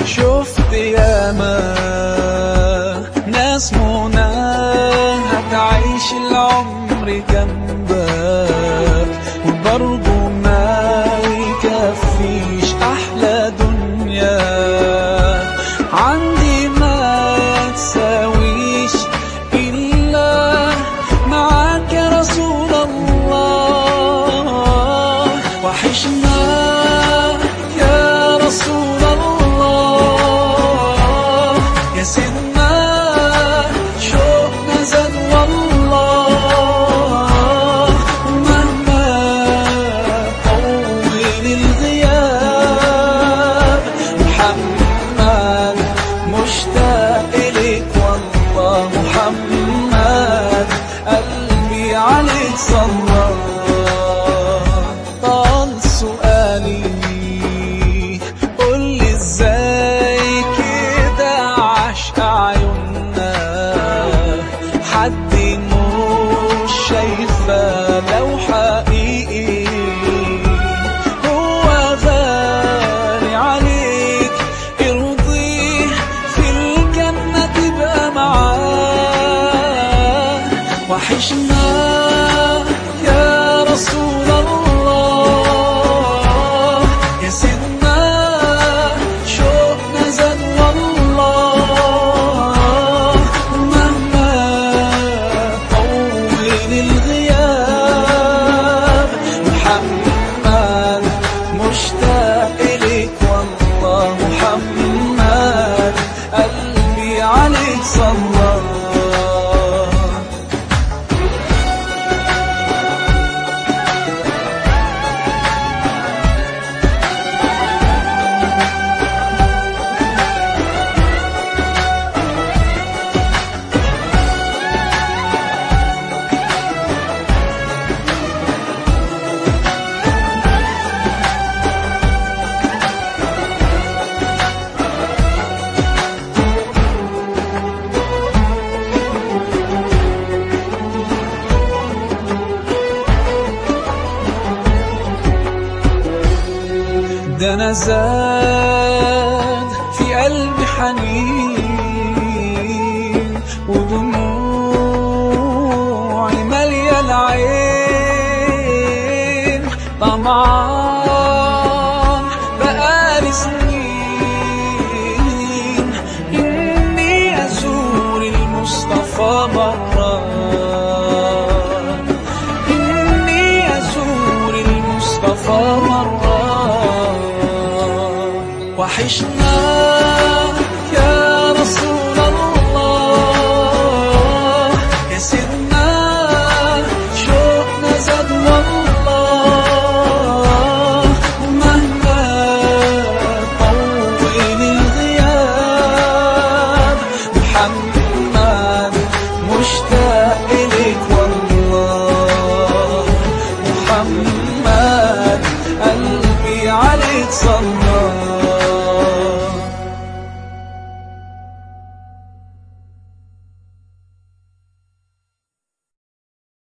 شفت ياما ناس منى هتعيش العمر جنبك وبرضه ما يكفيش أحلى دنيا عندي ما تساويش إلا معاك يا رسول الله. وحشنا يا رسول الله يا سيدنا شوقنا زاد والله مهما طول الغياب محمد مشتاق إليك والله محمد قلبي عليك صلى. طال سؤالي قولي ازاي كده عشق عيوننا حد مش شايفه لو حقيقي هو غالي عليك ارضيه في الجنة تبقى معاه. وحشنا يا رسول الله يا سيدنا شوقنا زاد والله مهما طول الغياب محمد مشتاق إليك والله محمد قلبي عليك صلى. ده أنا زاد في قلبي حنين ودموعي مالية العين طمعان بقالي سنين إني أزور المصطفى مرة إني أزور المصطفى مرة. وحشنا يا رسول الله يا سيدنا شوقنا زاد والله مهما طول الغياب محمد مشتاق إليك والله محمد قلبي عليك صلى.